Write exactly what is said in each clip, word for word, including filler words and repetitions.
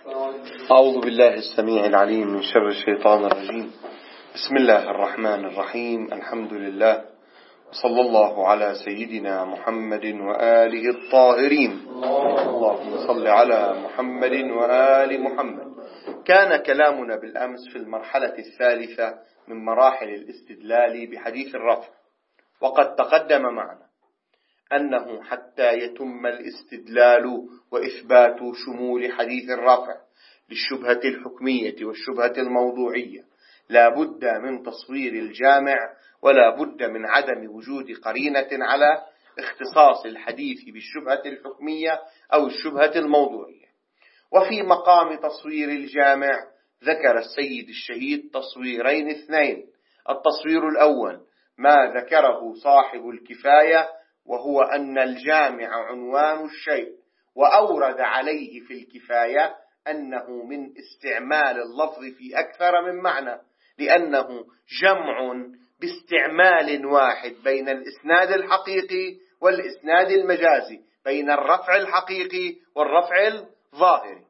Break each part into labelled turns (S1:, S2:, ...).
S1: أعوذ بالله السميع العليم من شر الشيطان الرجيم. بسم الله الرحمن الرحيم. الحمد لله، صلى الله على سيدنا محمد وآله الطاهرين. اللهم صل على محمد وآل محمد. كان كلامنا بالأمس في المرحلة الثالثة من مراحل الاستدلال بحديث الرفع، وقد تقدم معنا أنه حتى يتم الاستدلال وإثبات شمول حديث الرفع للشبهة الحكمية والشبهة الموضوعية لا بد من تصوير الجامع، ولا بد من عدم وجود قرينة على اختصاص الحديث بالشبهة الحكمية أو الشبهة الموضوعية. وفي مقام تصوير الجامع ذكر السيد الشهيد تصويرين اثنين. التصوير الأول ما ذكره صاحب الكفاية، وهو أن الجامع عنوان الشيء، وأورد عليه في الكفاية أنه من استعمال اللفظ في أكثر من معنى، لأنه جمع باستعمال واحد بين الإسناد الحقيقي والإسناد المجازي، بين الرفع الحقيقي والرفع الظاهري.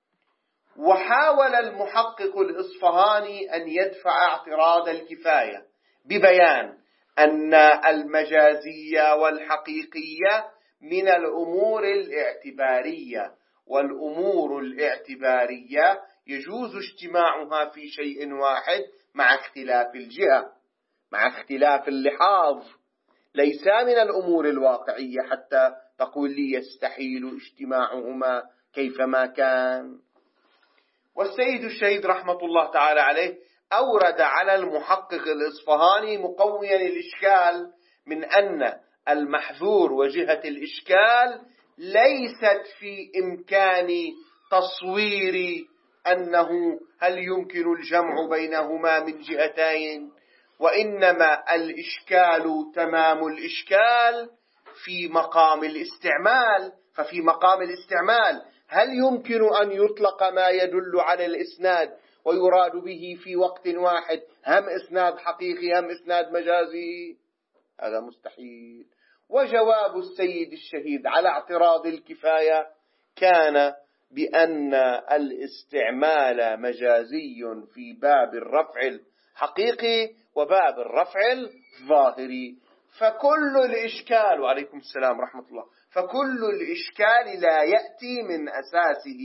S1: وحاول المحقق الإصفهاني أن يدفع اعتراض الكفاية ببيان أن المجازية والحقيقية من الأمور الاعتبارية، والأمور الاعتبارية يجوز اجتماعها في شيء واحد مع اختلاف الجهة، مع اختلاف اللحاظ، ليس من الأمور الواقعية حتى تقول لي يستحيل اجتماعهما كيفما كان. والسيد الشهيد رحمة الله تعالى عليه أورد على المحقق الإصفهاني مقويا الإشكال من أن المحذور وجهة الإشكال ليست في إمكان تصوير أنه هل يمكن الجمع بينهما من جهتين، وإنما الإشكال تمام الإشكال في مقام الاستعمال. ففي مقام الاستعمال هل يمكن أن يطلق ما يدل على الإسناد ويراد به في وقت واحد هم إسناد حقيقي هم إسناد مجازي؟ هذا مستحيل. وجواب السيد الشهيد على اعتراض الكفاية كان بأن الاستعمال مجازي في باب الرفع الحقيقي وباب الرفع الظاهري. فكل الإشكال، وعليكم السلام ورحمة الله، فكل الإشكال لا يأتي من أساسه.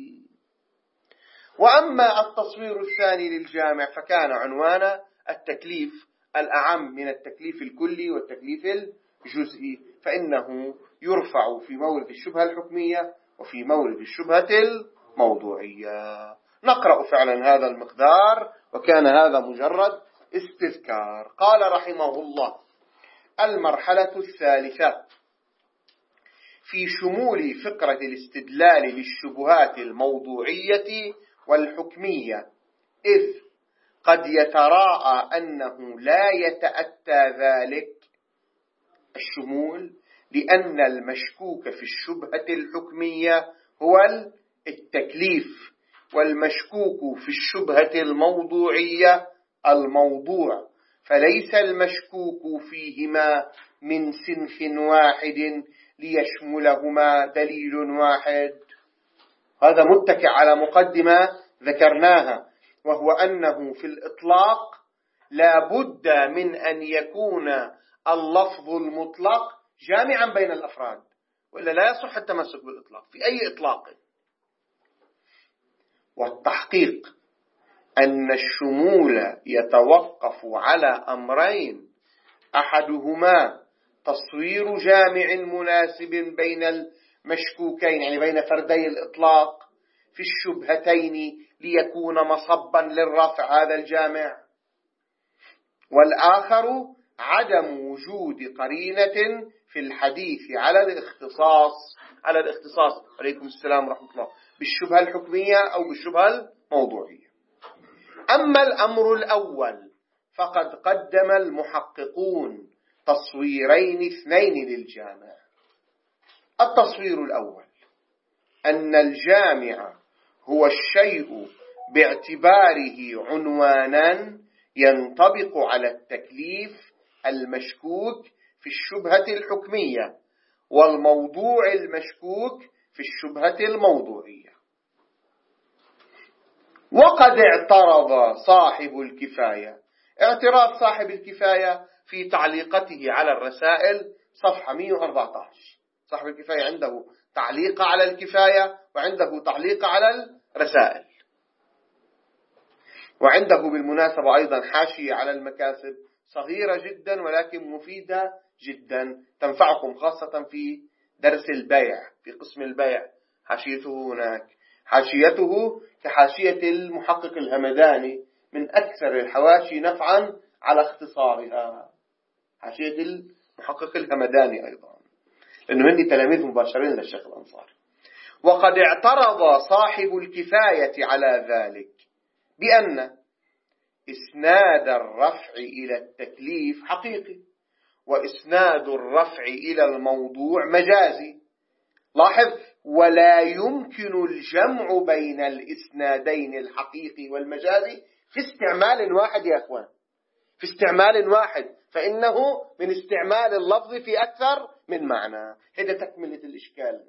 S1: وأما التصوير الثاني للجامع فكان عنوان التكليف الأعم من التكليف الكلي والتكليف الجزئي، فإنه يرفع في مورد الشبهة الحكمية وفي مورد الشبهة الموضوعية. نقرأ فعلا هذا المقدار، وكان هذا مجرد استذكار. قال رحمه الله: المرحلة الثالثة في شمول فقرة الاستدلال للشبهات الموضوعية والحكمية، إذ قد يتراءى أنه لا يتأتى ذلك الشمول، لأن المشكوك في الشبهة الحكمية هو التكليف، والمشكوك في الشبهة الموضوعية الموضوع، فليس المشكوك فيهما من صنف واحد ليشملهما دليل واحد. هذا متكئ على مقدمة ذكرناها، وهو أنه في الإطلاق لا بد من أن يكون اللفظ المطلق جامعا بين الأفراد، وإلا لا يصح التمسك بالإطلاق في أي إطلاق. والتحقيق أن الشمول يتوقف على أمرين: أحدهما تصوير جامع مناسب بين المشكوكين، يعني بين فردي الإطلاق في الشبهتين ليكون مصبا للرفع هذا الجامع، والآخر عدم وجود قرينة في الحديث على الاختصاص على الاختصاص عليكم السلام ورحمة الله بالشبهة الحكمية أو بالشبهة الموضوعية. أما الأمر الأول فقد قدم المحققون تصويرين اثنين للجامع. التصوير الأول أن الجامع هو الشيء باعتباره عنوانا ينطبق على التكليف المشكوك في الشبهة الحكمية، والموضوع المشكوك في الشبهة الموضوعية. وقد اعترض صاحب الكفاية. اعتراض صاحب الكفاية في تعليقته على الرسائل صفحة مئة وأربعة عشر. صاحب الكفاية عنده تعليق على الكفاية وعنده تعليق على الرسائل، وعنده بالمناسبة أيضا حاشية على المكاسب صغيرة جدا ولكن مفيدة جدا تنفعكم خاصة في درس البيع، في قسم البيع. حاشيته هناك، حاشيته كحاشية المحقق الهمداني، من أكثر الحواشي نفعا على اختصارها، حاشية المحقق الهمداني أيضا، لأنه هني تلاميذ مباشرين للشيخ الأنصاري. وقد اعترض صاحب الكفاية على ذلك بأن إسناد الرفع إلى التكليف حقيقي، وإسناد الرفع إلى الموضوع مجازي. لاحظ: ولا يمكن الجمع بين الإسنادين الحقيقي والمجازي في استعمال واحد يا أخوان، في استعمال واحد، فإنه من استعمال اللفظ في أكثر من معنى. هذا تكملة الإشكال.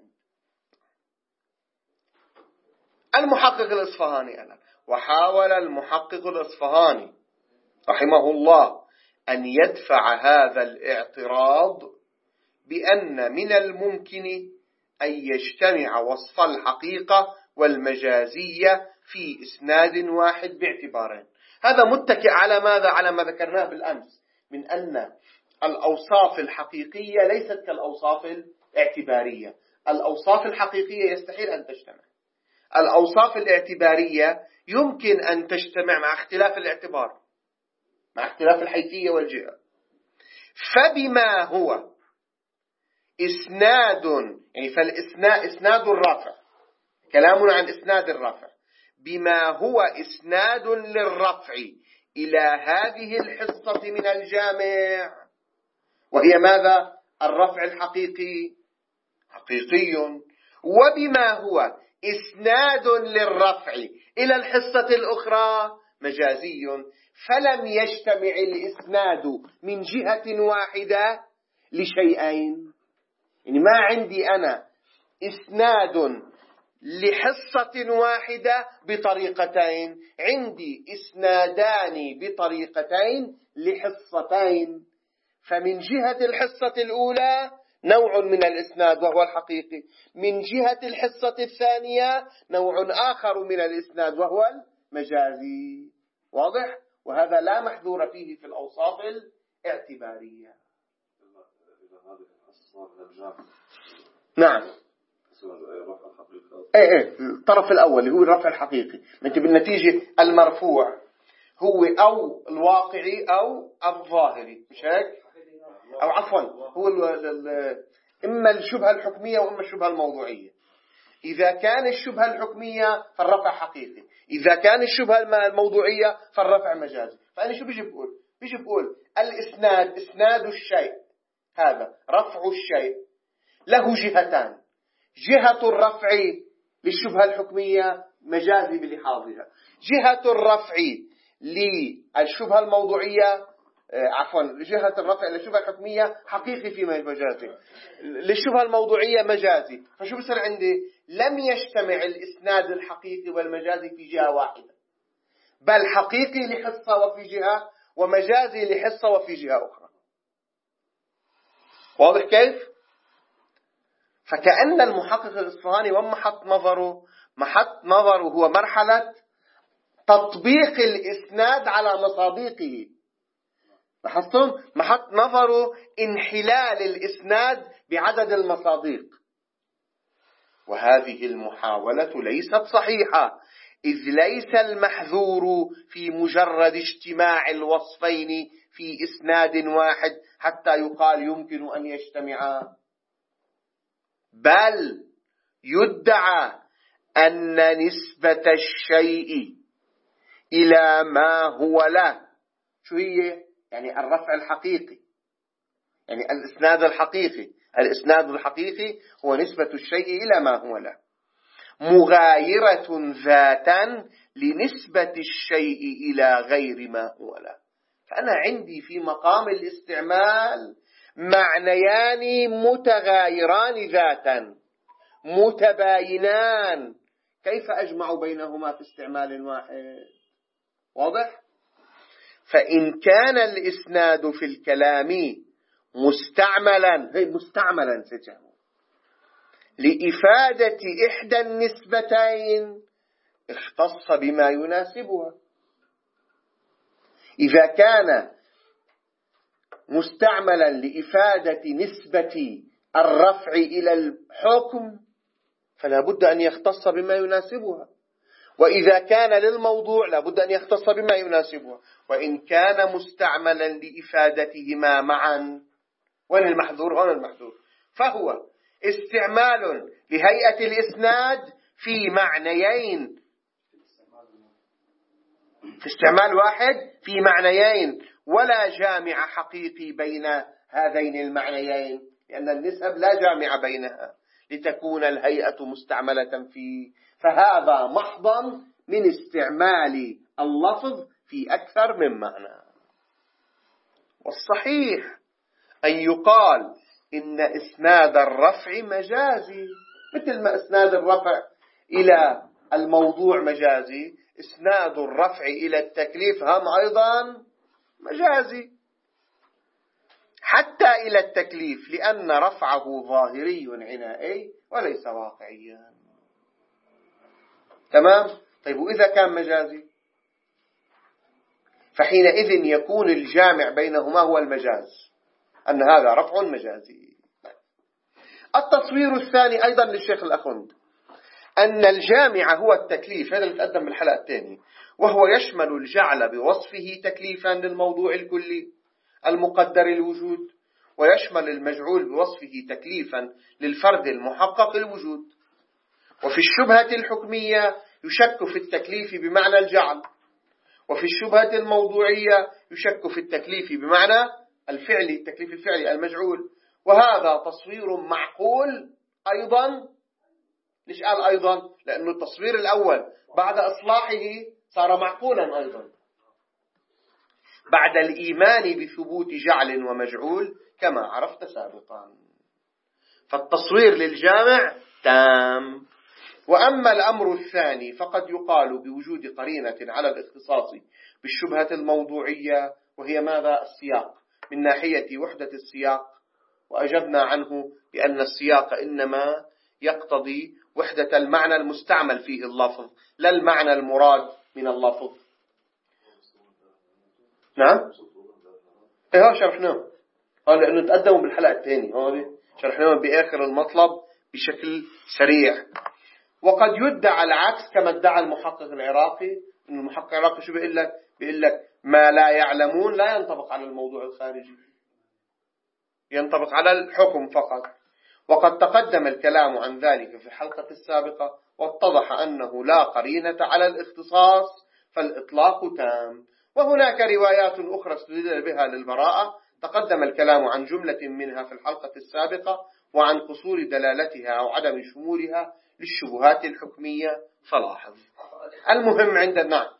S1: المحقق الإصفهاني الآن، وحاول المحقق الإصفهاني رحمه الله أن يدفع هذا الاعتراض بأن من الممكن أن يجتمع وصف الحقيقة والمجازية في إسناد واحد باعتبارين. هذا متكئ على ماذا؟ على ما ذكرناه بالأمس من أن الأوصاف الحقيقية ليست كالأوصاف الاعتبارية. الأوصاف الحقيقية يستحيل أن تجتمع، الأوصاف الاعتبارية يمكن أن تجتمع مع اختلاف الاعتبار، مع اختلاف الحيثية والجهة. فبما هو إسناد، يعني فالإسناد إسناد الرفع، كلامنا عن إسناد الرفع، بما هو إسناد للرفع إلى هذه الحصة من الجامع، وهي ماذا؟ الرفع الحقيقي، حقيقي. وبما هو إسناد للرفع إلى الحصة الأخرى مجازي. فلم يجتمع الإسناد من جهة واحدة لشيئين. يعني ما عندي أنا إسناد لحصة واحدة بطريقتين، عندي إسنادان بطريقتين لحصتين. فمن جهة الحصة الأولى نوع من الإسناد وهو الحقيقي، من جهة الحصة الثانية نوع آخر من الإسناد وهو المجازي. واضح؟ وهذا لا محذور فيه في الأوصاف الاعتبارية. نعم، ايه ايه الطرف الأول اللي هو الرفع الحقيقي. انت بالنتيجة المرفوع هو أو الواقعي أو الظاهري، مش هيك؟ أو عفوا هو ال ال إما الشبهة الحكمية وإما الشبهة الموضوعية. إذا كان الشبهة الحكمية فالرفع حقيقي، إذا كان الشبهة الموضوعية فالرفع مجازي. فأنا شو بيجي بقول؟ بيجي بقول الإسناد، إسناد الشيء، هذا رفع الشيء له جهتان. جهة الرفع للشبهة الحكمية مجازي بلحاظها، جهة الرفع للشبهة الموضوعية عفوا جهة الرفع للشبهة الحكمية حقيقي في مجازي، للشبهة الموضوعية مجازي. فشو بصير عندي؟ لم يجتمع الإسناد الحقيقي والمجازي في جهة واحدة، بل حقيقي لحصة وفي جهة، ومجازي لحصة وفي جهة أخرى. واضح كيف؟ فكأن المحقق الإصفهاني ومحط نظره، محط نظره هو مرحلة تطبيق الإسناد على مصادقه. لاحظتم؟ محط نظره انحلال الإسناد بعدد المصادق. وهذه المحاولة ليست صحيحة، إذ ليس المحذور في مجرد اجتماع الوصفين في إسناد واحد حتى يقال يمكن أن يجتمعا، بل يدعى أن نسبة الشيء إلى ما هو له، شو هي؟ يعني الرفع الحقيقي، يعني الإسناد الحقيقي. الإسناد الحقيقي هو نسبة الشيء إلى ما هو له، مغايرة ذاتا لنسبة الشيء إلى غير ما هو له. فأنا عندي في مقام الاستعمال معنيان متغايران ذاتا، متباينان كيف أجمع بينهما في استعمال واحد؟ واضح؟ فإن كان الإسناد في الكلام مستعملا هي مستعملا سجمه لإفادة إحدى النسبتين اختص بما يناسبها. إذا كان مستعملا لإفادة نسبة الرفع إلى الحكم فلا بد أن يختص بما يناسبها، وإذا كان للموضوع لا بد أن يختص بما يناسبها. وإن كان مستعملا لإفادتهما معا، وين المحذور؟ هون المحذور. فهو استعمال لهيئة الإسناد في معنيين، في استعمال واحد في معنيين، ولا جامع حقيقي بين هذين المعنيين، لأن النسب لا جامع بينها لتكون الهيئة مستعملة فيه. فهذا محضا من استعمال اللفظ في أكثر من معنى. والصحيح أن يقال إن إسناد الرفع مجازي، مثل ما إسناد الرفع إلى الموضوع مجازي، إسناد الرفع إلى التكليف هم أيضا مجازي حتى إلى التكليف، لأن رفعه ظاهري عنائي وليس واقعيا. تمام؟ طيب وإذا كان مجازي فحينئذ يكون الجامع بينهما هو المجاز، أن هذا رفع مجازي. التصوير الثاني أيضا للشيخ الأخوند أن الجامع هو التكليف، هذا اللي تقدم بالحلقة الثانية، وهو يشمل الجعل بوصفه تكليفا للموضوع الكلي المقدر الوجود، ويشمل المجعول بوصفه تكليفا للفرد المحقق الوجود. وفي الشبهة الحكمية يشك في التكليف بمعنى الجعل، وفي الشبهة الموضوعية يشك في التكليف بمعنى الفعلي، التكليف الفعلي المجعول. وهذا تصوير معقول أيضا. ليش قال أيضا؟ لأنه التصوير الأول بعد إصلاحه صار معقولا أيضا بعد الإيمان بثبوت جعل ومجعول كما عرفت سابقا. فالتصوير للجامع تام. وأما الأمر الثاني فقد يقال بوجود قرينة على الاختصاص بالشبهة الموضوعية، وهي ماذا؟ السياق، من ناحية وحدة السياق. وأجبنا عنه بأن السياق إنما يقتضي وحدة المعنى المستعمل فيه اللفظ، لا المعنى المراد من اللفظ. نعم؟ إيه شرحناه، هذا لأنه تقدموا بالحلقة الثانية، هذا شرحناه بآخر المطلب بشكل سريع. وقد يدعى العكس كما ادعى المحقق العراقي، إن المحقق العراقي شو بيقول لك؟ بيقول لك ما لا يعلمون لا ينطبق على الموضوع الخارجي، ينطبق على الحكم فقط. وقد تقدم الكلام عن ذلك في الحلقة السابقة، واتضح أنه لا قرينة على الاختصاص فالإطلاق تام. وهناك روايات أخرى استدل بها للبراءة، تقدم الكلام عن جملة منها في الحلقة السابقة، وعن قصور دلالتها أو عدم شمولها للشبهات الحكمية. فلاحظ المهم عندنا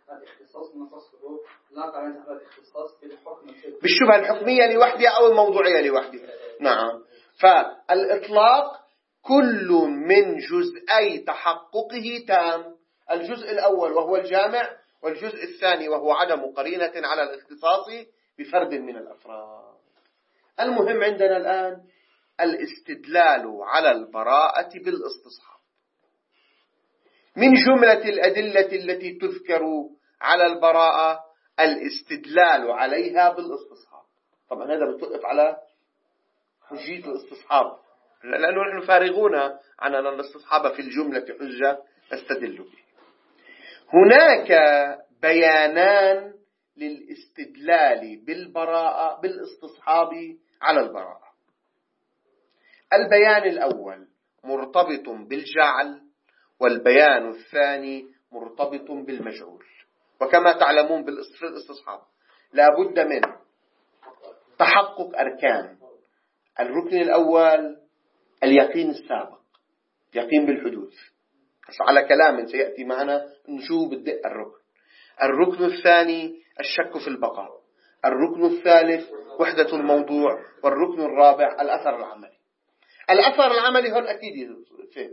S1: بالشبهة الحكمية لوحدها أو الموضوعية لوحدها. نعم. فالإطلاق كل من جزئي تحققه تام، الجزء الأول وهو الجامع، والجزء الثاني وهو عدم قرينة على الاختصاص بفرد من الأفراد. المهم عندنا الآن الاستدلال على البراءة بالاستصحاب. من جملة الأدلة التي تذكر على البراءة الاستدلال عليها بالاستصحاب. طبعا هذا بتوقف على حجية الاستصحاب، لأنه نحن فارغون عن أن الاستصحاب في الجملة حجة نستدل به. هناك بيانان للاستدلال بالبراءة بالاستصحاب على البراءة. البيان الأول مرتبط بالجعل، والبيان الثاني مرتبط بالمجعول. وكما تعلمون بالاستصحاب لا بد من تحقق أركان. الركن الأول اليقين السابق، يقين بالحدوث، على كلام سيأتي معنا نشوف بالدقة الركن. الركن الثاني الشك في البقاء. الركن الثالث وحدة الموضوع. والركن الرابع الأثر العملي. الأثر العملي هون أكيد ثابت،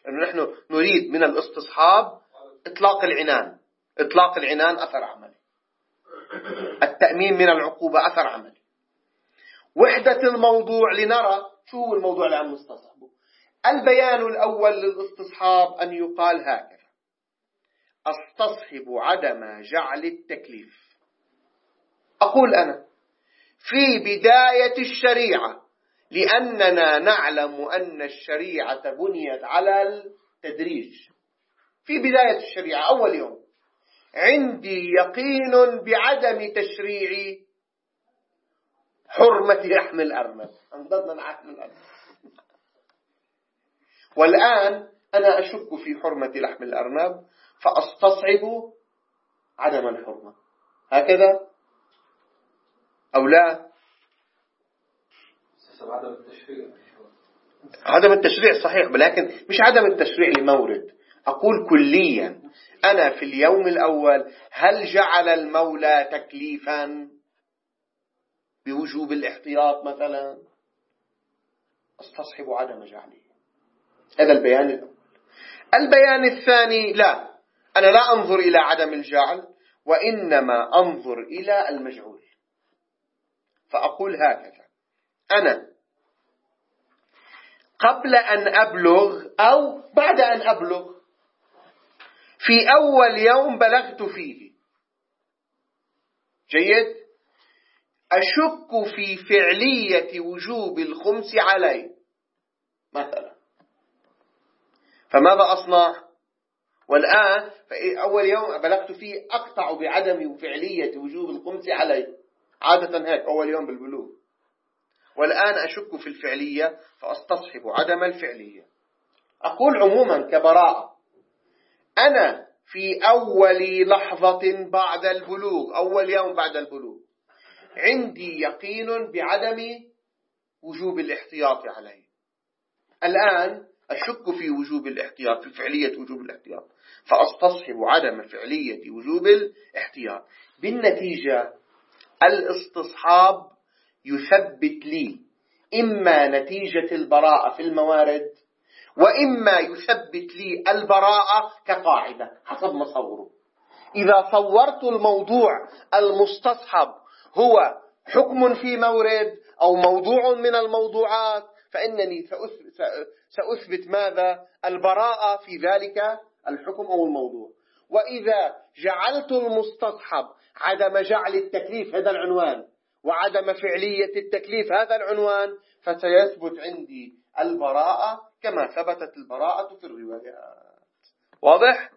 S1: لأنه نحن نريد من الاستصحاب إطلاق العنان. إطلاق العنان أثر عملي، التأمين من العقوبة أثر عملي. وحدة الموضوع لنرى شو هو الموضوع اللي عم نستصحبه. البيان الأول للاستصحاب أن يقال هكذا: استصحب عدم جعل التكليف. أقول أنا في بداية الشريعة، لأننا نعلم أن الشريعة بنيت على التدريج. في بداية الشريعة أول يوم عندي يقين بعدم تشريع حرمة لحم الأرنب، انضبنا لحم الأرنب، والآن أنا أشك في حرمة لحم الأرنب فأستصعب عدم الحرمة، هكذا أو لا؟
S2: عدم التشريع
S1: عدم التشريع صحيح، ولكن مش عدم التشريع لمورد. أقول كليا أنا في اليوم الأول هل جعل المولى تكليفا بوجوب الاحتياط مثلا؟ استصحب عدم جعله. هذا البيان الأول. البيان الثاني لا، أنا لا أنظر إلى عدم الجعل وإنما أنظر إلى المجعول، فأقول هكذا: أنا قبل أن أبلغ أو بعد أن أبلغ في أول يوم بلغت فيه، جيد، أشك في فعلية وجوب الخمس علي مثلا، فماذا أصنع؟ والآن في أول يوم بلغت فيه أقطع بعدم فعلية وجوب الخمس علي، عادة هيك أول يوم بالبلوغ، والآن أشك في الفعلية فأستصحب عدم الفعلية. أقول عموما كبراءة: أنا في أول لحظة بعد البلوغ، أول يوم بعد البلوغ، عندي يقين بعدم وجوب الاحتياط عليه. الآن أشك في وجوب الاحتياط، في فعلية وجوب الاحتياط، فأستصحب عدم فعلية وجوب الاحتياط. بالنتيجة الاستصحاب يثبت لي إما نتيجة البراءة في الموارد، وإما يثبت لي البراءة كقاعدة حسب ما صوره. إذا صورت الموضوع المستصحب هو حكم في مورد أو موضوع من الموضوعات فإنني سأثبت ماذا؟ البراءة في ذلك الحكم أو الموضوع. وإذا جعلت المستصحب عدم جعل التكليف هذا العنوان وعدم فعلية التكليف هذا العنوان، فسيثبت عندي البراءة كما ثبتت البراءة في الروايات. واضح؟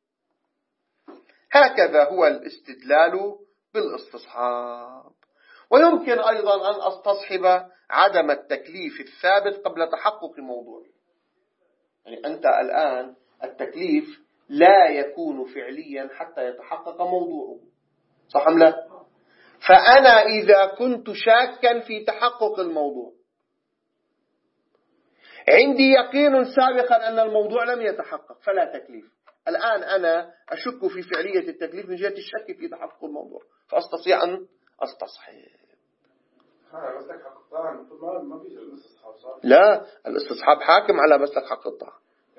S1: هكذا هو الاستدلال بالاستصحاب. ويمكن أيضا أن أستصحب عدم التكليف الثابت قبل تحقق موضوعه. يعني أنت الآن التكليف لا يكون فعليا حتى يتحقق موضوعه، صح أم لا؟ فأنا إذا كنت شاكا في تحقق الموضوع، عندي يقين سابقا أن الموضوع لم يتحقق فلا تكليف. الآن أنا أشك في فعلية التكليف من جهة الشك في تحقق الموضوع، فأستطيع أن أستصحب. لا، الاستصحاب حاكم على مسلك حق الطاعة.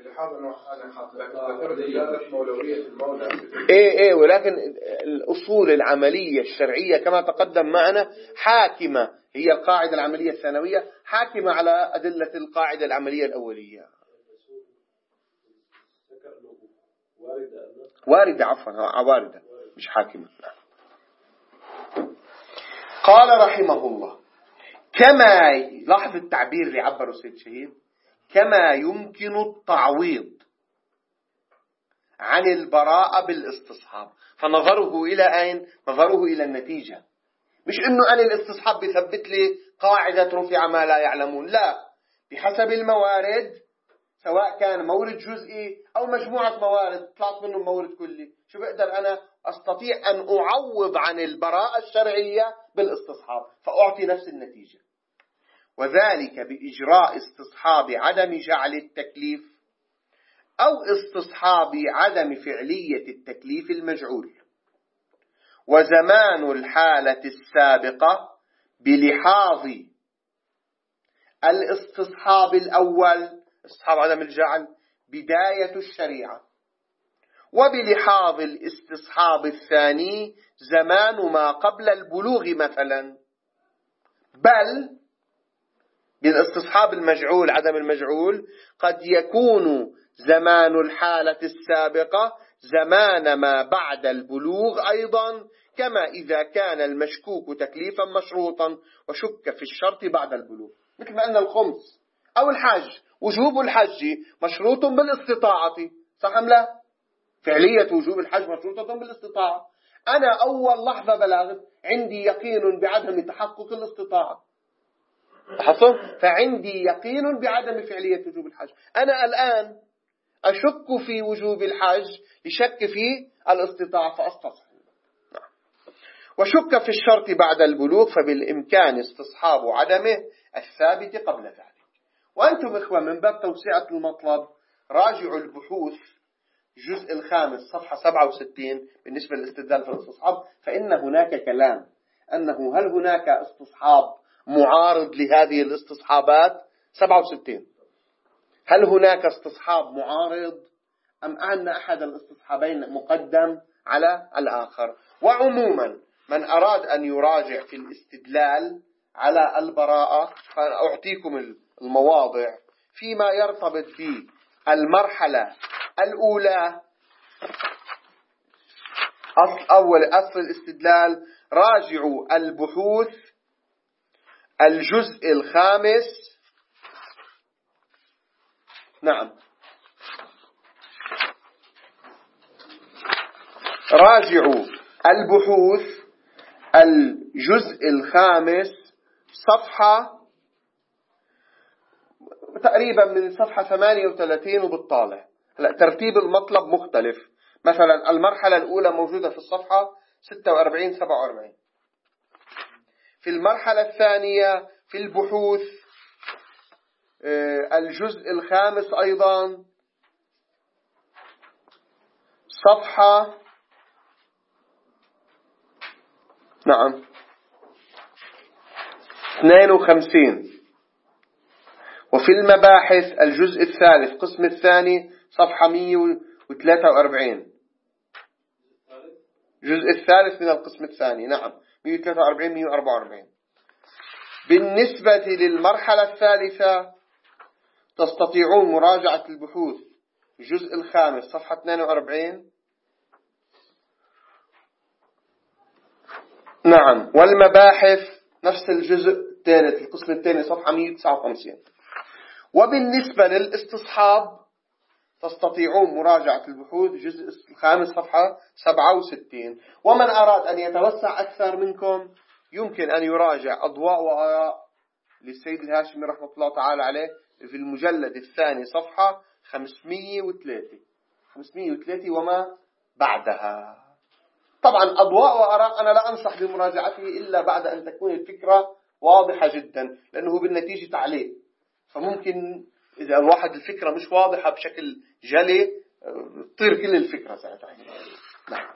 S1: ايه ايه ولكن الأصول العملية الشرعية كما تقدم معنا حاكمة، هي القاعدة العملية الثانوية حاكمة على أدلة القاعدة العملية الأولية. واردة، عفوا واردة مش حاكمة. قال رحمه الله: كما، لاحظ التعبير اللي عبره سيد شهيد، كما يمكن التعويض عن البراءة بالاستصحاب. فنظره إلى أين؟ نظره إلى النتيجة، مش إنه أنا الاستصحاب بيثبت لي قاعدة رفع ما لا يعلمون، لا، بحسب الموارد، سواء كان مورد جزئي أو مجموعة موارد طلعت منه مورد كلي، شو بقدر أنا أستطيع أن أعوض عن البراءة الشرعية بالاستصحاب فأعطي نفس النتيجة. وذلك بإجراء استصحاب عدم جعل التكليف أو استصحاب عدم فعلية التكليف المجعول. وزمان الحالة السابقة بلحاظ الاستصحاب الأول، استصحاب عدم الجعل، بداية الشريعة، وبلحاظ الاستصحاب الثاني زمان ما قبل البلوغ مثلا، بل بالاستصحاب المجعول عدم المجعول قد يكون زمان الحالة السابقة زمان ما بعد البلوغ أيضا، كما إذا كان المشكوك تكليفا مشروطا وشك في الشرط بعد البلوغ، مثل ما أن الخمس أو الحج، وجوب الحج مشروط بالاستطاعة، صح أم لا؟ فعلية وجوب الحج مشروطة بالاستطاعة. أنا أول لحظة بلغت عندي يقين بعدم تحقق الاستطاعة، حصل؟ فعندي يقين بعدم فعلية وجوب الحج. أنا الآن أشك في وجوب الحج لشك في الاستطاعة فأستصحب. وشك في الشرط بعد البلوغ فبالإمكان استصحاب عدمه الثابت قبل ذلك. وأنتم إخوة من باب توسعة المطلب راجعوا البحوث الجزء الخامس صفحة سبعة وستين بالنسبة للاستدلال في الاستصحاب، فإن هناك كلام أنه هل هناك استصحاب معارض لهذه الاستصحابات؟ سبعة وستين، هل هناك استصحاب معارض أم أن أحد الاستصحابين مقدم على الآخر؟ وعموما من أراد أن يراجع في الاستدلال على البراءة فأعطيكم المواضع فيما يرتبط بالمرحلة الأولى. أصل أول أصل الاستدلال راجعوا البحوث الجزء الخامس، نعم راجعوا البحوث الجزء الخامس صفحة تقريبا من صفحة ثمانية وثلاثين وبالطالع. هلا ترتيب المطلب مختلف، مثلا المرحلة الأولى موجودة في الصفحة ستة وأربعين سبعة وأربعين، في المرحلة الثانية في البحوث الجزء الخامس أيضا صفحة نعم اثنين وخمسين، وفي المباحث الجزء الثالث قسم الثاني صفحة مئة وثلاثة وأربعين، الجزء الثالث من القسم الثاني نعم مئة وثلاثة وأربعين مئة وأربعة وأربعين. بالنسبة للمرحلة الثالثة تستطيعون مراجعة البحوث الجزء الخامس صفحة اثنين وأربعين نعم، والمباحث نفس الجزء الثالث القسم الثاني صفحة مئة وتسعة وخمسين. وبالنسبة للاستصحاب تستطيعون مراجعة البحوث الجزء الخامس صفحة سبعة وستين. ومن أراد أن يتوسع أكثر منكم يمكن أن يراجع أضواء وآراء للسيد الهاشمي رحمة الله تعالى عليه في المجلد الثاني صفحة خمسمئة وثلاثة خمسمئة وثلاثة وما بعدها. طبعا أضواء وآراء أنا لا أنصح بمراجعته إلا بعد أن تكون الفكرة واضحة جدا، لأنه بالنتيجة تعليق، فممكن إذا الواحد الفكرة مش واضحة بشكل جلي تطير كل الفكرة ساعتها. نعم.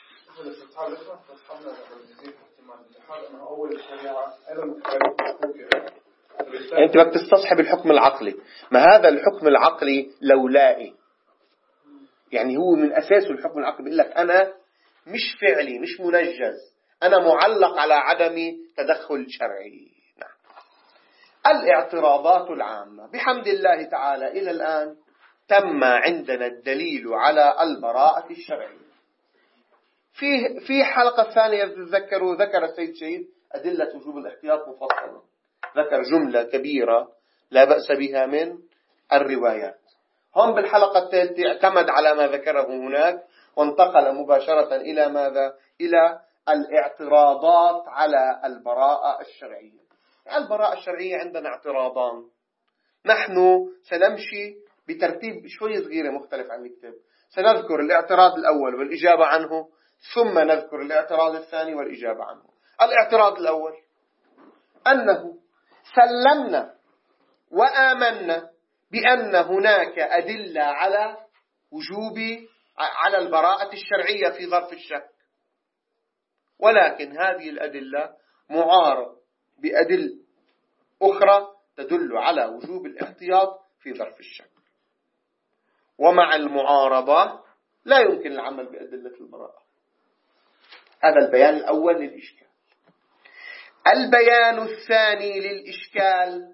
S1: أنت بدك تستصحب الحكم العقلي، ما هذا الحكم العقلي لولائي، يعني هو من أساسه الحكم العقلي بيقول لك أنا مش فعلي مش منجز، أنا معلق على عدم تدخل شرعي. نعم. الاعتراضات العامة بحمد الله تعالى إلى الآن تم عندنا الدليل على البراءة الشرعية. في في حلقة ثانية تذكروا ذكر السيد شهيد أدلة وجوب الاحتياط مفصلة، ذكر جملة كبيرة لا بأس بها من الروايات. هم بالحلقة الثالثة اعتمد على ما ذكره هناك وانتقل مباشرة إلى ماذا؟ إلى الاعتراضات على البراءة الشرعية. البراءة الشرعية عندنا اعتراضان، نحن سنمشي بترتيب شوي صغيرة مختلف عن الكتاب. سنذكر الاعتراض الأول والإجابة عنه، ثم نذكر الاعتراض الثاني والإجابة عنه. الاعتراض الأول أنه سلمنا وآمنا بأن هناك أدلة على وجوب على البراءة الشرعية في ظرف الشك، ولكن هذه الأدلة معارض بأدلة أخرى تدل على وجوب الاحتياط في ظرف الشك. ومع المعارضة لا يمكن العمل بأدلة البراءة. هذا البيان الأول للإشكال. البيان الثاني للإشكال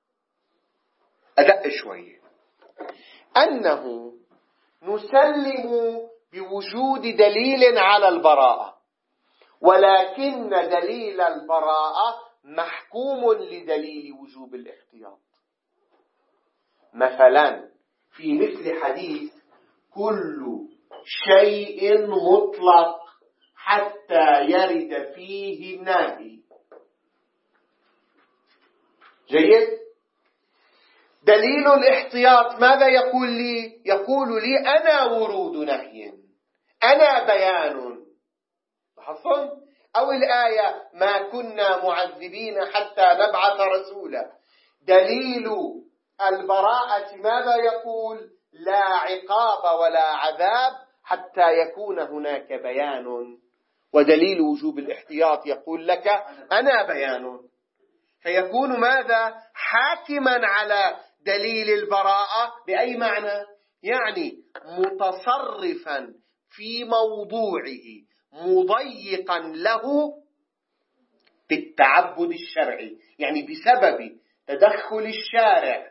S1: أدق شوية، أنه نسلم بوجود دليل على البراءة، ولكن دليل البراءة محكوم لدليل وجوب الاحتياط. مثلا في مثل حديث كل شيء مطلق حتى يرد فيه النهي. جيد؟ دليل الاحتياط ماذا يقول لي؟ يقول لي أنا ورود نهي، أنا بيان. لاحظتم؟ أو الآية ما كنا معذبين حتى نبعث رسولا. دليل البراءة ماذا يقول؟ لا عقاب ولا عذاب حتى يكون هناك بيان. ودليل وجوب الاحتياط يقول لك أنا بيان. فيكون ماذا؟ حاكما على دليل البراءة. بأي معنى؟ يعني متصرفا في موضوعه مضيقا له بالتعبد الشرعي، يعني بسبب تدخل الشارع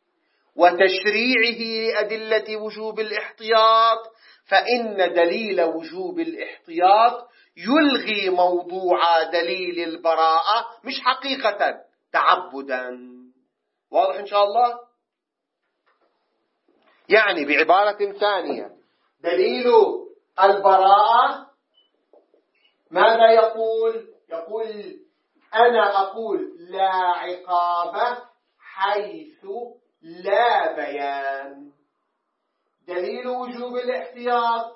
S1: وتشريعه لأدلة وجوب الاحتياط، فإن دليل وجوب الاحتياط يلغي موضوع دليل البراءة، مش حقيقة، تعبدا. واضح إن شاء الله؟ يعني بعبارة ثانية، دليل البراءة ماذا يقول؟ يقول أنا أقول لا عقاب حيث لا بيان. دليل وجوب الاحتياط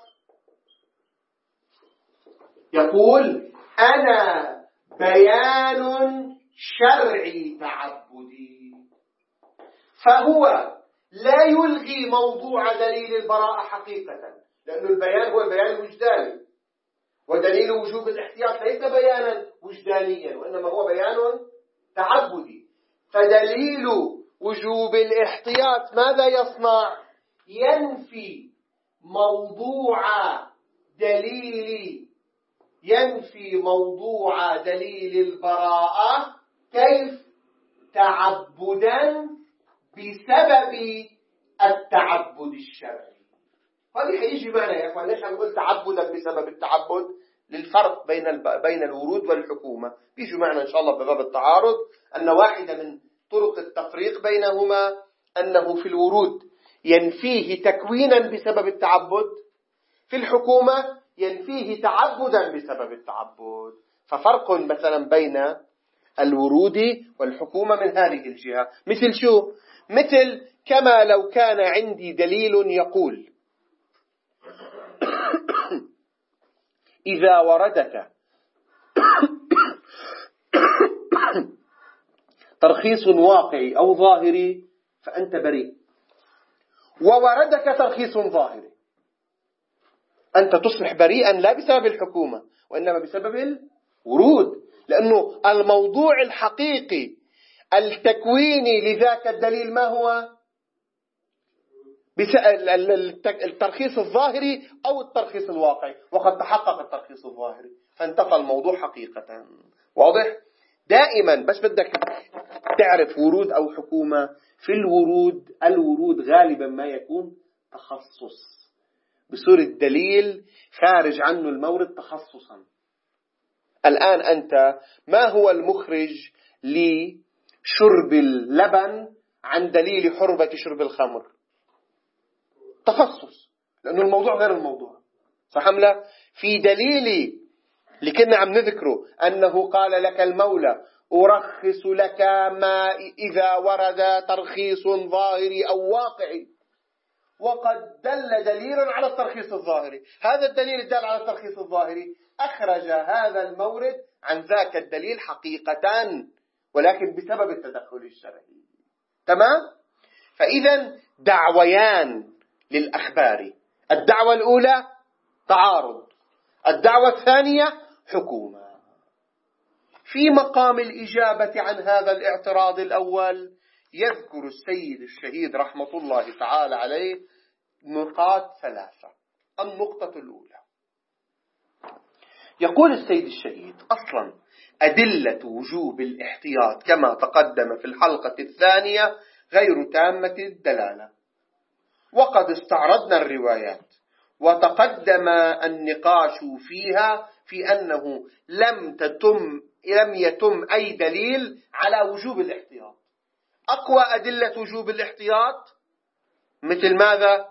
S1: يقول أنا بيان شرعي تعبدي. فهو لا يلغي موضوع دليل البراءة حقيقة، لأن البيان هو البيان الوجداني، ودليل وجوب الاحتياط ليس بيانا وجدانيا، وإنما هو بيان تعبدي. فدليل وجوب الاحتياط ماذا يصنع؟ ينفي موضوع دليل ينفي موضوع دليل البراءة. كيف؟ تعبدا بسبب التعبد الشرعي. هذه حيجي معنا يا اخوان. ليش عم نقول تعبدا بسبب التعبد؟ للفرق بين الب... بين الورود والحكومة. بيجي معنا ان شاء الله بباب التعارض ان واحدة من طرق التفريق بينهما انه في الورود ينفيه تكوينا بسبب التعبد، في الحكومة ينفيه تعبدا بسبب التعبد. ففرق مثلا بين الورود والحكومة من هذه الجهة. مثل شو؟ مثل كما لو كان عندي دليل يقول إذا وردك ترخيص واقعي أو ظاهري فأنت بريء، ووردك ترخيص ظاهري، أنت تصبح بريئا لا بسبب الحكومة وإنما بسبب الورود، لأنه الموضوع الحقيقي التكويني لذاك الدليل ما هو؟ الترخيص الظاهري أو الترخيص الواقعي، وقد تحقق الترخيص الظاهري فانتقل الموضوع حقيقة. واضح؟ دائما بس بدك تعرف ورود أو حكومة. في الورود الورود غالبا ما يكون تخصص بصورة دليل خارج عنه المورد تخصصا. الآن أنت ما هو المخرج لشرب اللبن عن دليل حرمة شرب الخمر؟ تخصص، لأنه الموضوع غير الموضوع. صح أم لا؟ في دليل اللي كنا عم نذكره أنه قال لك المولى أرخص لك ما إذا ورد ترخيص ظاهري أو واقعي، وقد دل دليل على الترخيص الظاهري. هذا الدليل الدال على الترخيص الظاهري أخرج هذا المورد عن ذاك الدليل حقيقة، ولكن بسبب التدخل الشرعي. تمام؟ فإذا دعويان للأخبار. الدعوة الأولى تعارض، الدعوة الثانية حكومة. في مقام الإجابة عن هذا الاعتراض الأول يذكر السيد الشهيد رحمة الله تعالى عليه نقاط ثلاثة. النقطة الأولى، يقول السيد الشهيد: أصلا أدلة وجوب الاحتياط كما تقدم في الحلقة الثانية غير تامة الدلالة، وقد استعرضنا الروايات وتقدم النقاش فيها في أنه لم تتم لم يتم أي دليل على وجوب الاحتياط. أقوى أدلة وجوب الاحتياط مثل ماذا؟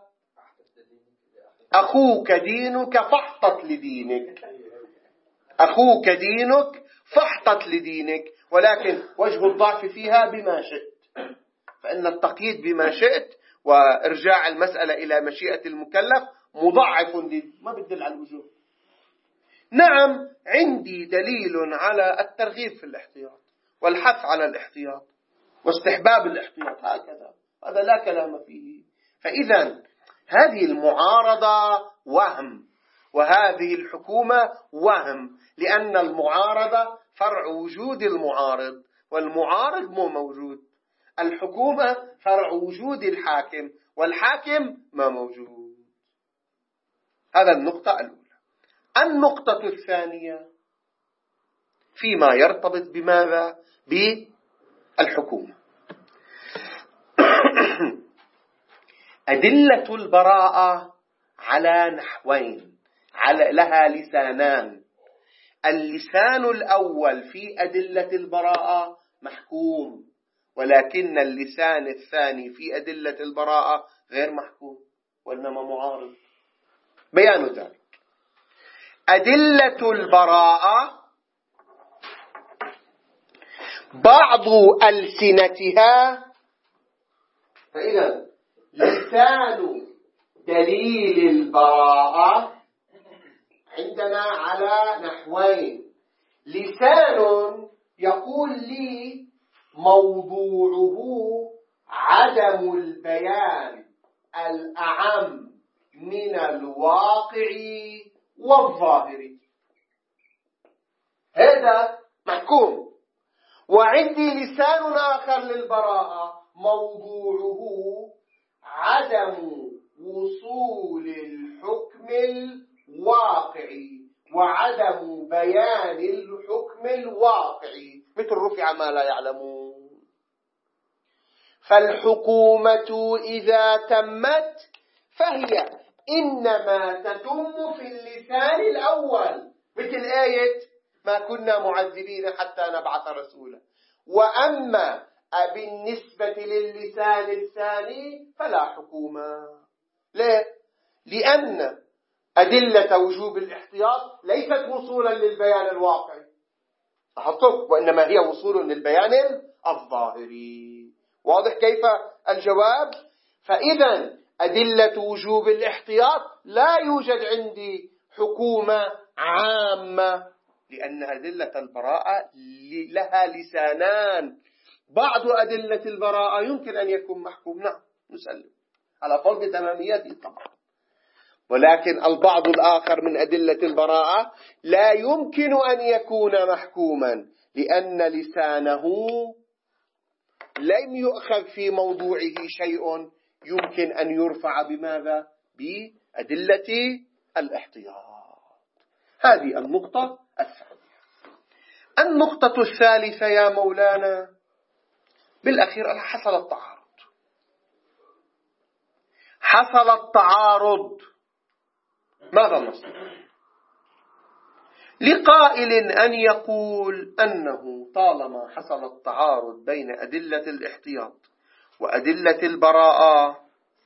S1: أخوك دينك فاحتط لدينك، أخوك دينك فاحتط لدينك، ولكن وجه الضعف فيها بما شئت، فإن التقييد بما شئت وإرجاع المسألة إلى مشيئة المكلف مضاعف، ما بدل على الوجوب. نعم، عندي دليل على الترغيب في الاحتياط والحث على الاحتياط واستحباب الاحتياط، هكذا، هذا لا كلام فيه. فإذا هذه المعارضة وهم، وهذه الحكومة وهم، لأن المعارضة فرع وجود المعارض، والمعارض مو موجود. الحكومة فرع وجود الحاكم، والحاكم ما موجود. هذا النقطة الأولى. النقطة الثانية فيما يرتبط بماذا؟ بالحكومة. أدلة البراءة على نحوين، على لها لسانان. اللسان الأول في أدلة البراءة محكوم، ولكن اللسان الثاني في أدلة البراءة غير محكوم وإنما معارض. بيان ذلك: أدلة البراءة بعض ألسنتها، فإذا لسان دليل البراءة عندنا على نحوين. لسان يقول لي موضوعه عدم البيان الأعم من الواقع والظاهر، هذا محكوم. وعندي لسان آخر للبراءة موضوعه عدم وصول الحكم الواقعي وعدم بيان الحكم الواقعي، مثل رفع ما لا يعلمون. فالحكومة إذا تمت فهي إنما تتم في اللسان الأول، مثل آية ما كنا معذبين حتى نبعث رسولا. وأما بالنسبة للسان الثاني فلا حكومة. ليه؟ لأن أدلة وجوب الاحتياط ليست وصولا للبيان الواقعي أحطك، وإنما هي وصول للبيان الظاهري. واضح كيف الجواب؟ فإذا أدلة وجوب الاحتياط لا يوجد عندي حكومة عامة، لأن أدلة البراءة لها لسانان. بعض أدلة البراءة يمكن أن يكون محكوم، نعم نسلم على فرض تماميته طبعا، ولكن البعض الآخر من أدلة البراءة لا يمكن أن يكون محكوما، لأن لسانه لم يؤخذ في موضوعه شيء يمكن أن يرفع بماذا؟ بأدلة الاحتياط. هذه النقطة الثانية. النقطة الثالثة يا مولانا، بالأخير حصل التعارض. حصل التعارض ماذا نصنع؟ لقائل أن يقول أنه طالما حصل التعارض بين أدلة الاحتياط وأدلة البراءة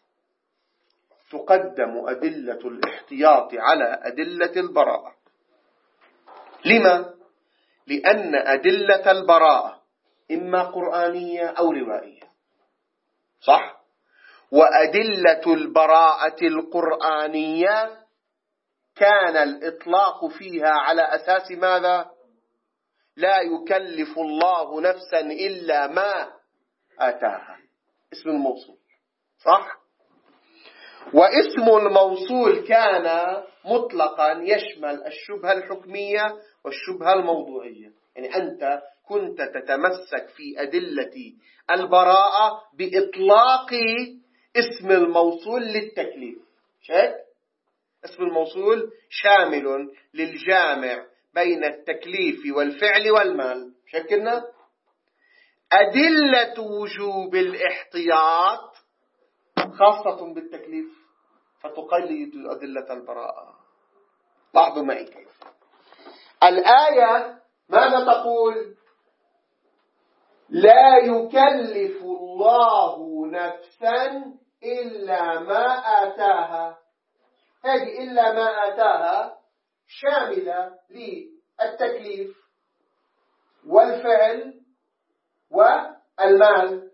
S1: تقدم أدلة الاحتياط على أدلة البراءة. لما؟ لأن أدلة البراءة إما قرآنية أو روائية، صح؟ وأدلة البراءة القرآنية كان الإطلاق فيها على أساس ماذا؟ لا يكلف الله نفسا إلا ما آتاها، اسم الموصول، صح؟ واسم الموصول كان مطلقا يشمل الشبهة الحكمية والشبهة الموضوعية. يعني أنت كنت تتمسك في أدلة البراءة بإطلاق اسم الموصول للتكليف، مش هيك؟ اسم الموصول شامل للجامع بين التكليف والفعل والمال، مش هيك كنا؟ أدلة وجوب الاحتياط خاصة بالتكليف فتقيد أدلة البراءة. لاحظوا معي كيف الآية ماذا تقول؟ لا يكلف الله نفسا إلا ما آتاها. هذه إلا ما آتاها شاملة للتكليف والفعل والمال.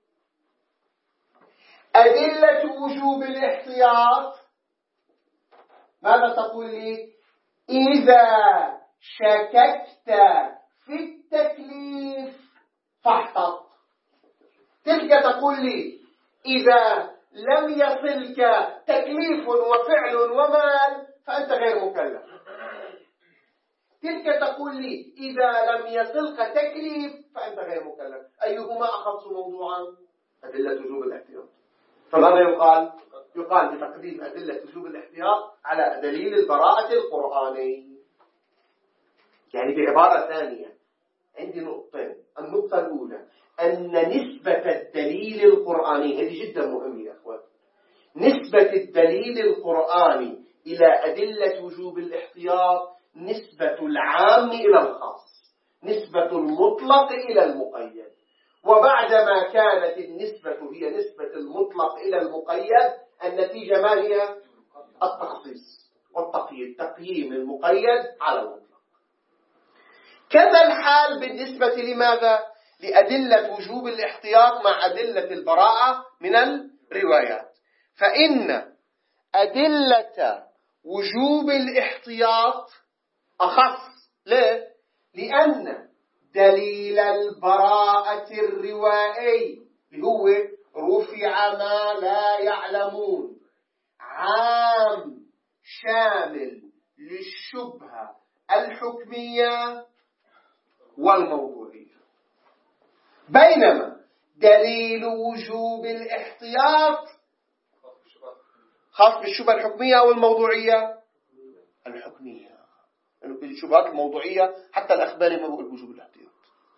S1: أدلة وجوب الاحتياط ماذا تقول لي؟ إذا شككت في التكليف فاحتط. تلك تقول لي إذا لم يصلك تكليف وفعل ومال فأنت غير مكلف. تلك تقول لي إذا لم يصلك تكليف فأنت غير مكلف. أيهما أخص موضوعا؟ أدلة وجوب الاحتياط. فماذا يقال؟ يقال بتقديم أدلة وجوب الاحتياط على دليل البراءة القرآني. يعني بعبارة ثانية عندي نقطتين. النقطة الأولى أن نسبة الدليل القرآني، هذه جدا مهمة يا أخوان، نسبة الدليل القرآني إلى أدلة وجوب الاحتياط نسبة العام إلى الخاص، نسبة المطلق إلى المقيد. وبعدما كانت النسبة هي نسبة المطلق إلى المقيد، النتيجة ما هي؟ التخصيص والتقييد، تقييم المقيد على المطلق. كذا الحال بالنسبة لماذا؟ لأدلة وجوب الاحتياط مع أدلة البراءة من الروايات. فإن أدلة وجوب الاحتياط أخص. ليه؟ لأن دليل البراءة الروائي اللي هو رفع ما لا يعلمون عام شامل للشبهة الحكمية والموضوعية، بينما دليل وجوب الاحتياط خاص بالشبهة الحكمية أو الموضوعية الحكمية. يعني الشبهات الموضوعية حتى الأخباري ما بقول وجوب الاحتياط،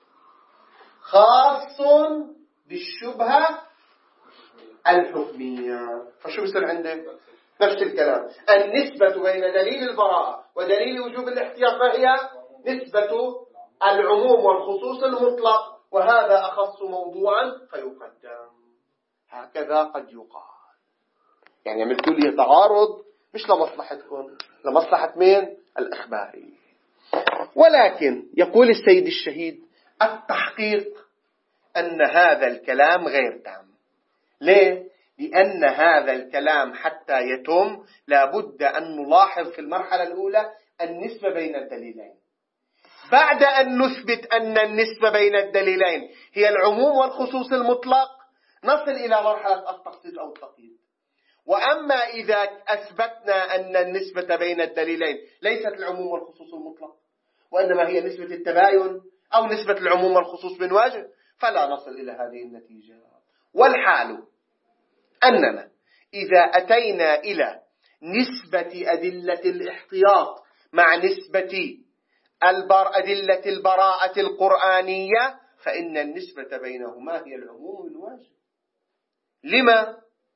S1: خاص بالشبهة الحكمية. فشو بصير عندك؟ نفس الكلام. النسبة بين دليل البراءة ودليل وجوب الاحتياط ما هي؟ نسبة العموم والخصوص المطلق، وهذا أخص موضوعا فيقدم. هكذا قد يقال. يعني عملتوا لي تعارض مش لمصلحتكم، لمصلحة مين؟ الأخباري. ولكن يقول السيد الشهيد التحقيق أن هذا الكلام غير تام. ليه؟ لأن هذا الكلام حتى يتم لابد أن نلاحظ في المرحلة الأولى النسبة بين الدليلين. بعد أن نثبت أن النسبة بين الدليلين هي العموم والخصوص المطلق نصل إلى مرحلة التخصيص أو التقييد. وأما إذا أثبتنا أن النسبة بين الدليلين ليست العموم والخصوص المطلق وإنما هي نسبة التباين أو نسبة العموم والخصوص من وجه، فلا نصل إلى هذه النتيجة. والحال أننا إذا أتينا إلى نسبة أدلة الاحتياط مع نسبة البر أدلة البراءة القرآنية فإن النسبة بينهما هي العموم من وجه. لما؟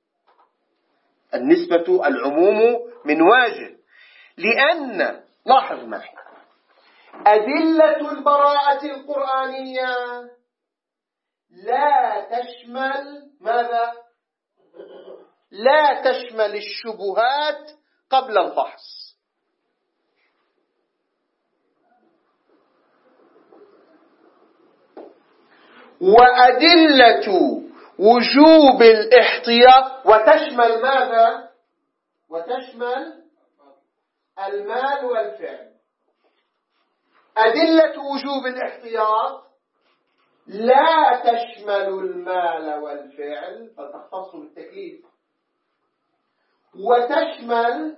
S1: النسبة العموم من وجه لأن لاحظ معي أدلة البراءة القرآنية لا تشمل ماذا؟ لا تشمل الشبهات قبل الفحص. وأدلة وجوب الاحتياط وتشمل ماذا؟ وتشمل المال والفعل. أدلة وجوب الاحتياط لا تشمل المال والفعل فتختص بالتكليف، وتشمل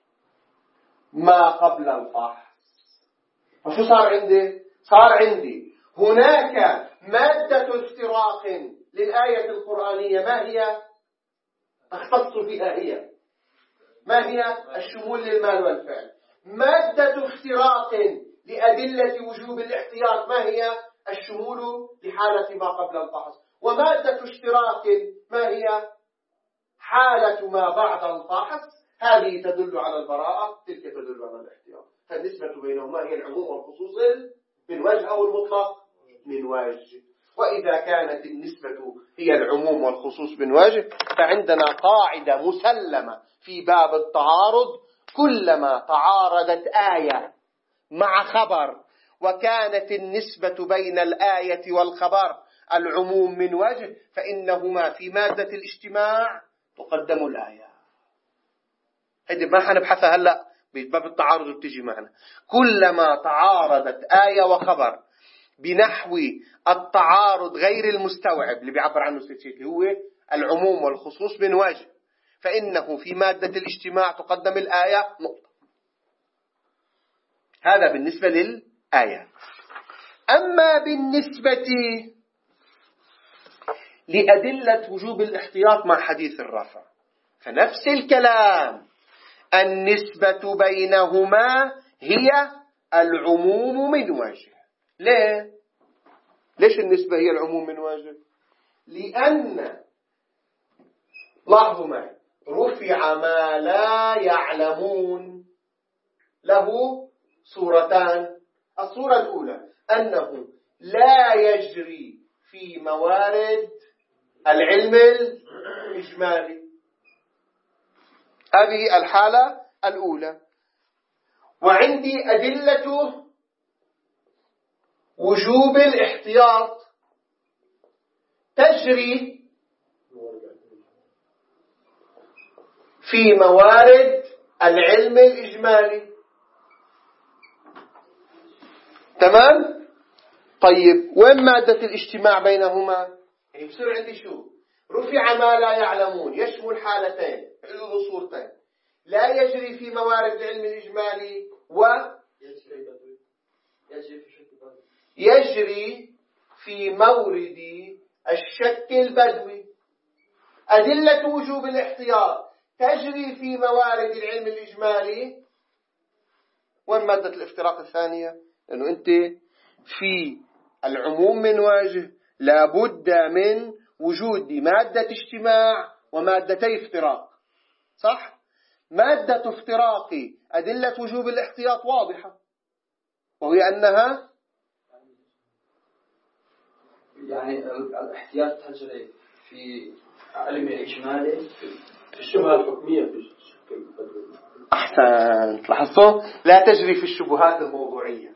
S1: ما قبل الفحص. فشو صار عندي؟ صار عندي هناك مادة افتراق للآية القرآنية ما هي؟ تختص بها هي. ما هي؟ الشمول للمال والفعل. مادة افتراق لأدلة وجوب الاحتياط ما هي؟ الشمول لحالة ما قبل الفحص. ومادة اشتراك ما هي؟ حالة ما بعد الفحص. هذه تدل على البراءة، تلك تدل على الاحتياط. فالنسبة بينهما هي العموم والخصوص من وجه أو المطلق من وجه. وإذا كانت النسبة هي العموم والخصوص من وجه فعندنا قاعدة مسلمة في باب التعارض: كلما تعارضت آية مع خبر وكانت النسبة بين الآية والخبر العموم من وجه فإنهما في مادة الاجتماع تقدم الآية. هذه ما حنبحثها هلأ بباب التعارض بتجي معنا. كلما تعارضت آية وخبر بنحو التعارض غير المستوعب اللي بيعبر عنه اللي هو العموم والخصوص من وجه فإنه في مادة الاجتماع تقدم الآية نقطة. هذا بالنسبة للآية. أما بالنسبة لأدلة وجوب الاحتياط مع حديث الرفع فنفس الكلام، النسبة بينهما هي العموم من وجه. ليه؟ ليش النسبة هي العموم من وجه؟ لأن لاحظوا معي رفع ما لا يعلمون له صورتان. الصورة الأولى أنه لا يجري في موارد العلم الإجمالي، هذه الحالة الأولى. وعندي أدلة وجوب الاحتياط تجري في موارد العلم الإجمالي. تمام؟ طيب وين مادة الاجتماع بينهما؟ يعني بصير عندي شو؟ رفع ما لا يعلمون يشمل حالتين، له صورتين: لا يجري في موارد العلم الإجمالي و يجري في مورد الشك البدوي. أدلة وجوب الاحتياط تجري في موارد العلم الإجمالي. وين مادة الافتراق الثانية؟ لأنه أنت في العموم من وجه لابد من وجود مادة اجتماع ومادتي افتراق، صح؟ مادة افتراق أدلة وجوب الاحتياط واضحة، وهي أنها
S2: يعني الاحتياط تجري في علم الإجمالي
S3: في الشبهة الحكمية في الشكل.
S1: أحسنت، لاحظتوا؟ لا تجري في الشبهات الموضوعية.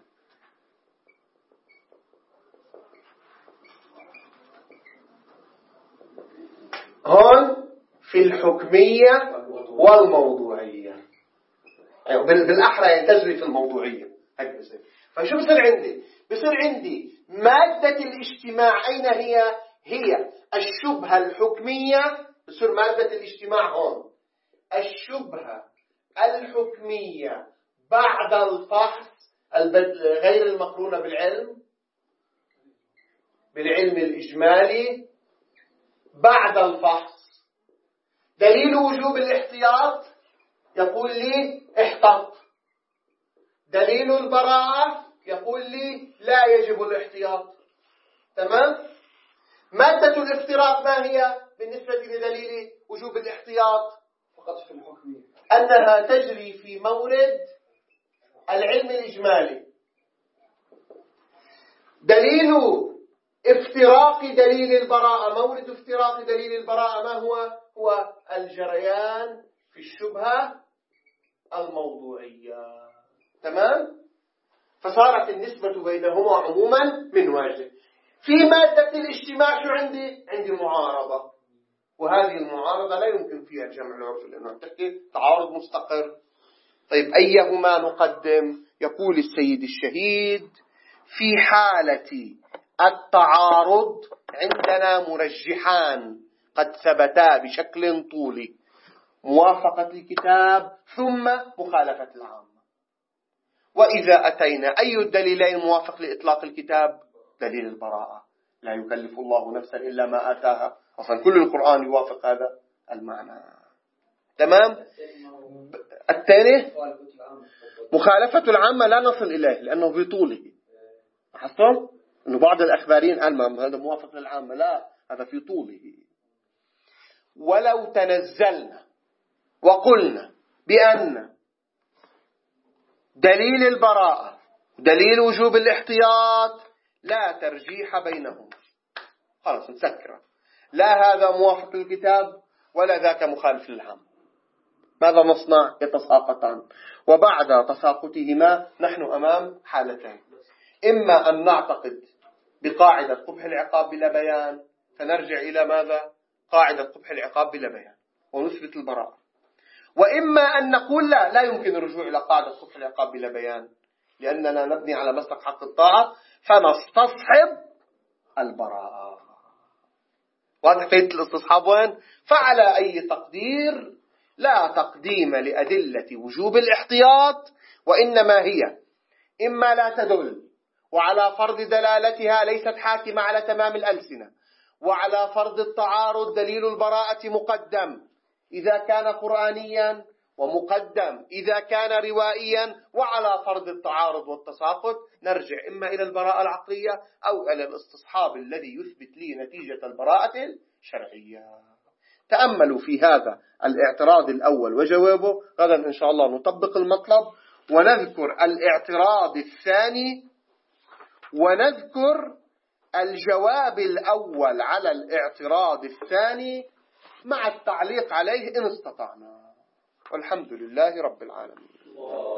S1: هون في الحكمية والموضوعية، يعني بالأحرى تجري في الموضوعية. فشو بصير عندي؟ بصير عندي مادة الاجتماع أين هي؟ هي الشبهة الحكمية. بصير مادة الاجتماع هون الشبهة الحكمية بعد الفحص غير المقرونة بالعلم بالعلم الإجمالي بعد الفحص. دليل وجوب الاحتياط يقول لي احتط. دليل البراءة يقول لي لا يجب الاحتياط. تمام؟ مادة الافتراق ما هي بالنسبة لدليل وجوب الاحتياط؟
S2: فقط في الحكمية
S1: أنها تجري في مورد العلم الإجمالي. دليل افتراق دليل البراءة، مورد افتراق دليل البراءة ما هو؟ هو الجريان في الشبهة الموضوعية. تمام؟ فصارت النسبة بينهما عموما من وجه. في مادة الاجتماع شو عندي؟ عندي معارضة، وهذه المعارضة لا يمكن فيها الجمع العرفي لأنه تحكي تعارض مستقر. طيب أيهما نقدم؟ يقول السيد الشهيد: في حالة التعارض عندنا مرجحان قد ثبتا بشكل طولي: موافقة الكتاب ثم مخالفة العامة. وإذا أتينا أي الدليلين موافق لإطلاق الكتاب؟ دليل البراءة، لا يكلف الله نفسا إلا ما آتاها. أصلا كل القرآن يوافق هذا المعنى. تمام. الثاني مخالفة العامة لا نصل إليه لأنه في طوله. لاحظتم أنه بعض الأخباريين قال ما هذا موافق للعامة، لا هذا في طوله. ولو تنزلنا وقلنا بأن دليل البراءة دليل وجوب الاحتياط لا ترجيح بينهم، خلاص نسكر، لا هذا موافق للكتاب ولا ذاك مخالف للعام، ماذا نصنع؟ يتساقطان. وبعد تساقطهما نحن أمام حالتين: إما أن نعتقد بقاعدة قبح العقاب بلا بيان فنرجع إلى ماذا؟ قاعدة قبح العقاب بلا بيان ونثبت البراءة، وإما أن نقول لا لا يمكن الرجوع إلى قاعدة قبح العقاب بلا بيان لأننا نبني على مسلك حق الطاعة فنستصحب البراءة. واضح كيف الاستصحاب وين؟ فعلى أي تقدير لا تقديم لأدلة وجوب الاحتياط، وإنما هي إما لا تدل وعلى فرض دلالتها ليست حاكمة على تمام الألسنة، وعلى فرض التعارض دليل البراءة مقدم إذا كان قرآنيا ومقدم إذا كان روائيا، وعلى فرض التعارض والتساقط نرجع إما إلى البراءة العقلية أو إلى الاستصحاب الذي يثبت لي نتيجة البراءة الشرعية. تأملوا في هذا الاعتراض الأول وجوابه. غدا إن شاء الله نطبق المطلب ونذكر الاعتراض الثاني ونذكر الجواب الأول على الاعتراض الثاني مع التعليق عليه إن استطعنا. والحمد لله رب العالمين.